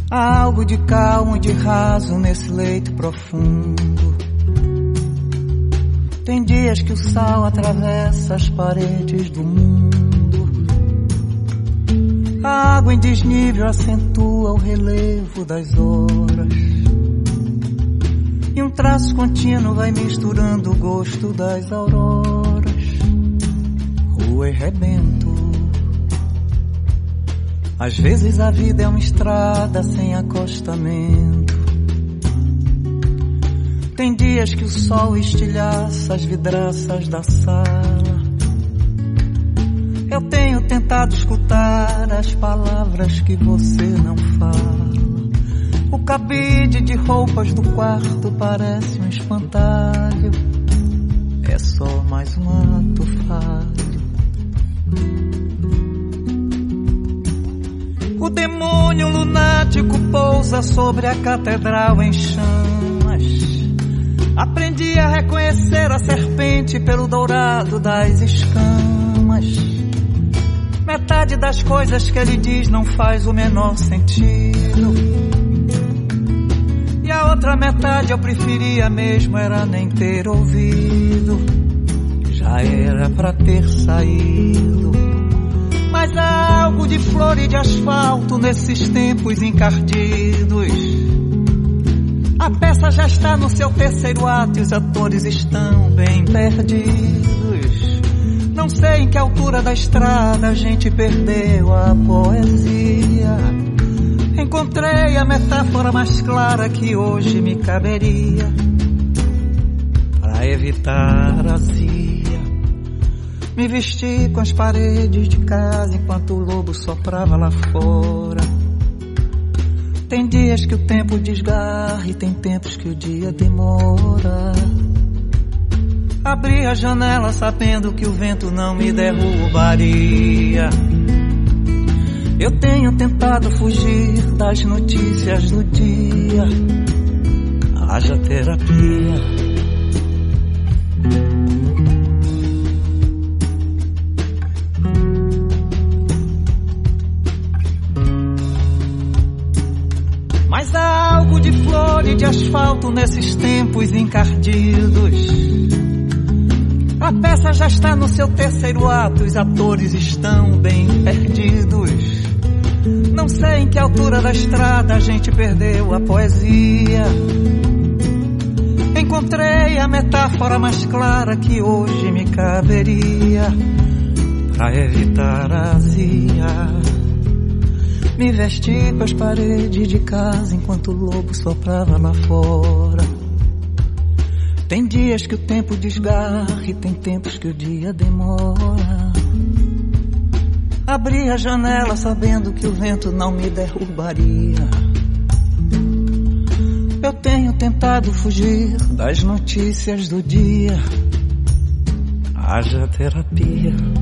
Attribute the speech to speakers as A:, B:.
A: Há algo de calmo e de raso nesse leito profundo. Tem dias que o sal atravessa as paredes do mundo. A água em desnível acentua o relevo das horas. E um traço contínuo vai misturando o gosto das auroras. Rua e rebento. Às vezes a vida é uma estrada sem acostamento. Tem dias que o sol estilhaça as vidraças da sala. Eu tenho tentado escutar as palavras que você não fala. O cabide de roupas do quarto parece um espantalho. É só mais um ato falho. O demônio lunático pousa sobre a catedral em chamas. Aprendi a reconhecer a serpente pelo dourado das escamas. Metade das coisas que ele diz não faz o menor sentido. E a outra metade eu preferia mesmo era nem ter ouvido. Já era pra ter saído. Mas há algo de flor e de asfalto nesses tempos encardidos. A peça já está no seu terceiro ato e os atores estão bem perdidos. Não sei em que altura da estrada a gente perdeu a poesia. Encontrei a metáfora mais clara que hoje me caberia. Para evitar a azia, me vesti com as paredes de casa enquanto o lobo soprava lá fora. Tem dias que o tempo desgarra e tem tempos que o dia demora. Abri a janela sabendo que o vento não me derrubaria. Eu tenho tentado fugir das notícias do dia. Haja terapia. Mas há algo de flor e de asfalto nesses tempos encardidos. A peça já está no seu terceiro ato, os atores estão bem perdidos. Não sei em que altura da estrada a gente perdeu a poesia. Encontrei a metáfora mais clara que hoje me caberia. Pra evitar a azia, me vesti com as paredes de casa enquanto o lobo soprava lá fora. Tem dias que o tempo desgarra e tem tempos que o dia demora. Abri a janela sabendo que o vento não me derrubaria. Eu tenho tentado fugir das notícias do dia. Haja terapia.